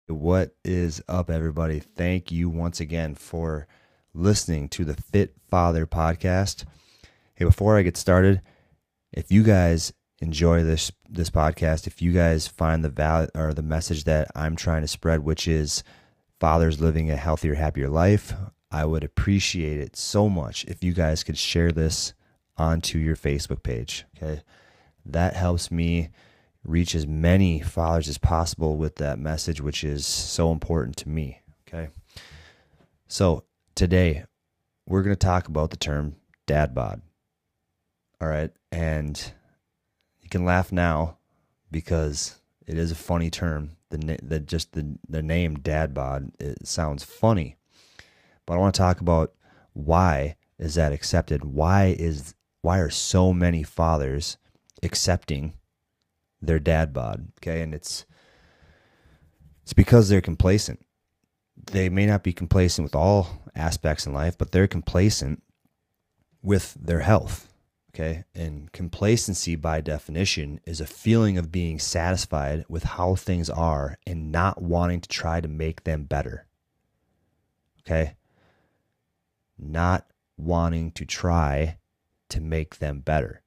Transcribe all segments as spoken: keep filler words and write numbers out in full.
What is up, everybody? Thank you once again for listening to the Fit Father podcast. Hey, before I get started, if you guys enjoy this this podcast, if you guys find the value or the message that I'm trying to spread, which is fathers living a healthier, happier life, I would appreciate it so much if you guys could share this onto your Facebook page. Okay, that helps me reach as many fathers as possible with that message, which is so important to me. Okay. So today we're going to talk about the term dad bod. All right. And you can laugh now because it is a funny term. The, the just the, the name dad bod, it sounds funny, but I want to talk about why is that accepted? Why is, why are so many fathers accepting their dad bod? Okay, and it's it's because they're complacent. They may not be complacent with all aspects in life, but they're complacent with their health. Okay, and complacency by definition is a feeling of being satisfied with how things are and not wanting to try to make them better. Okay, not wanting to try to make them better.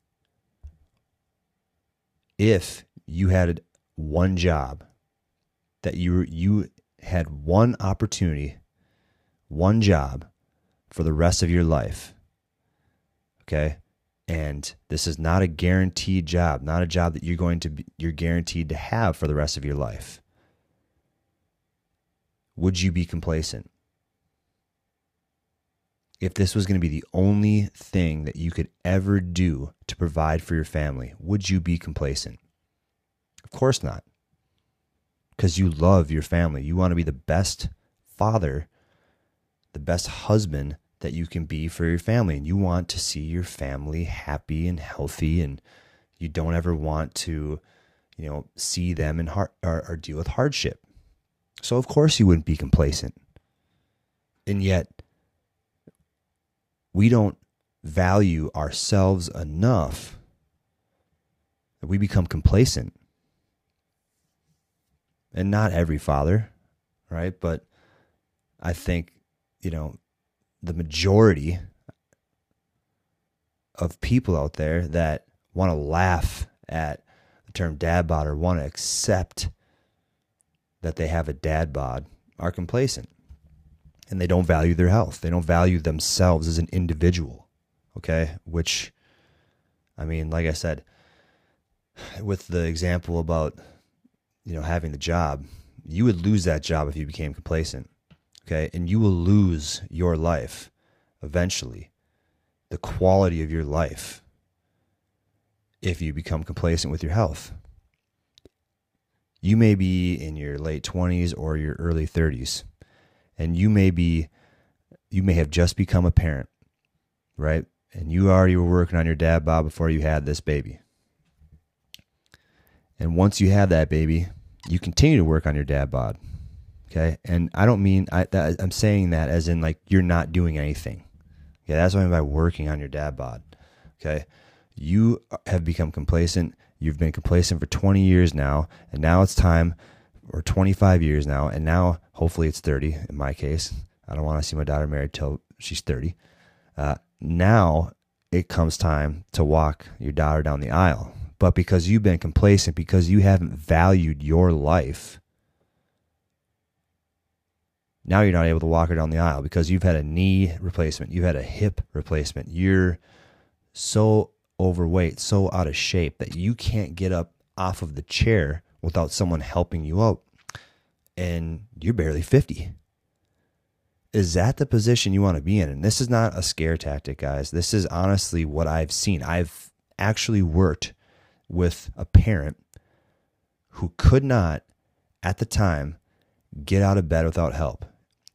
If you had one job that you you had one opportunity, one job for the rest of your life, okay, and this is not a guaranteed job, not a job that you're going to be, you're guaranteed to have for the rest of your life, would you be complacent? If this was going to be the only thing that you could ever do to provide for your family, would you be complacent? Of course not. Because you love your family. You want to be the best father, the best husband that you can be for your family. And you want to see your family happy and healthy. And you don't ever want to, you know, see them in har- or, or deal with hardship. So of course you wouldn't be complacent. And yet, we don't value ourselves enough that we become complacent. And not every father, right? But I think, you know, the majority of people out there that want to laugh at the term dad bod or want to accept that they have a dad bod are complacent. And they don't value their health. They don't value themselves as an individual, okay? Which, I mean, like I said, with the example about, you know, having the job, you would lose that job if you became complacent, okay? And you will lose your life eventually, the quality of your life, if you become complacent with your health. You may be in your late twenties or your early thirties. And you may be, you may have just become a parent, right? And you already were working on your dad bod before you had this baby. And once you have that baby, you continue to work on your dad bod, okay? And I don't mean, I, that, I'm saying that as in like you're not doing anything. Okay, that's what I mean by working on your dad bod, okay? You have become complacent. You've been complacent for twenty years now, and now it's time, or twenty-five years now, and now hopefully it's thirty in my case. I don't want to see my daughter married till she's thirty. Uh, now it comes time to walk your daughter down the aisle. But because you've been complacent, because you haven't valued your life, now you're not able to walk her down the aisle because you've had a knee replacement, you've had a hip replacement. You're so overweight, so out of shape that you can't get up off of the chair without someone helping you out, and you're barely fifty. Is that the position you want to be in? And this is not a scare tactic, guys. This is honestly what I've seen. I've actually worked with a parent who could not, at the time, get out of bed without help.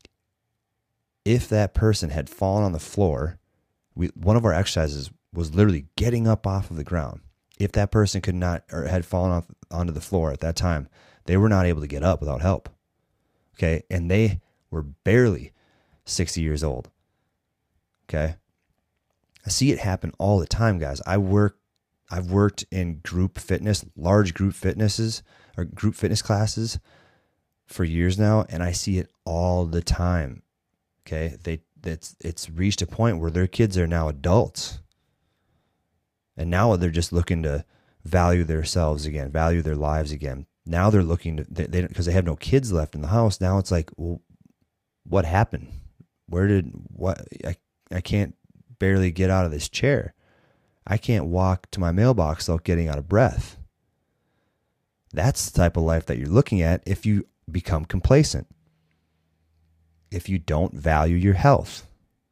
If that person had fallen on the floor, we, one of our exercises was literally getting up off of the ground. If that person could not, or had fallen off onto the floor at that time, they were not able to get up without help. Okay, and they were barely sixty years old. Okay, I see it happen all the time, guys. I work, I've worked in group fitness, large group fitnesses or group fitness classes, for years now, and I see it all the time. Okay, they it's it's reached a point where their kids are now adults, and now they're just looking to value themselves again, value their lives again. Now they're looking to they, they because they have no kids left in the house. Now it's like, well, what happened? Where did what? I I can't barely get out of this chair. I can't walk to my mailbox without getting out of breath. That's the type of life that you're looking at if you become complacent. If you don't value your health.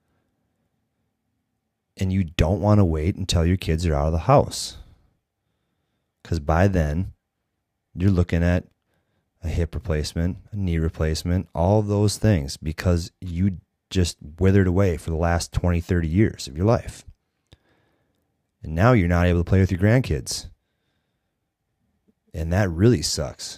And you don't want to wait until your kids are out of the house. Because by then, you're looking at a hip replacement, a knee replacement, all of those things because you just withered away for the last twenty, thirty years of your life. And now you're not able to play with your grandkids. And that really sucks.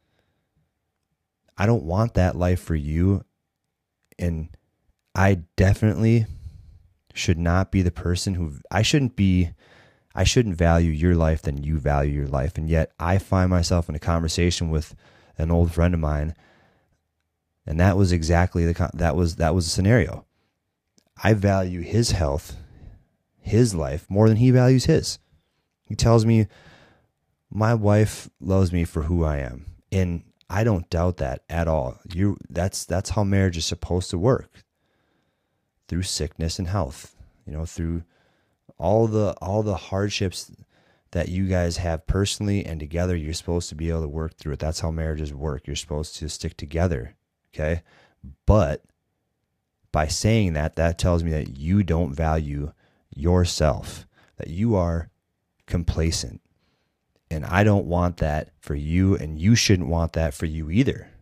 I don't want that life for you. And I definitely should not be the person who, I shouldn't be, I shouldn't value your life than you value your life. And yet I find myself in a conversation with an old friend of mine. And that was exactly the, that was, that was the scenario. I value his health, his life more than he values his. He tells me, my wife loves me for who I am. And I don't doubt that at all. You that's that's how marriage is supposed to work. Through sickness and health. You know, through all the all the hardships that you guys have personally and together, you're supposed to be able to work through it. That's how marriages work. You're supposed to stick together. Okay? But by saying that, that tells me that you don't value yourself, that you are complacent. And I don't want that for you, and you shouldn't want that for you either.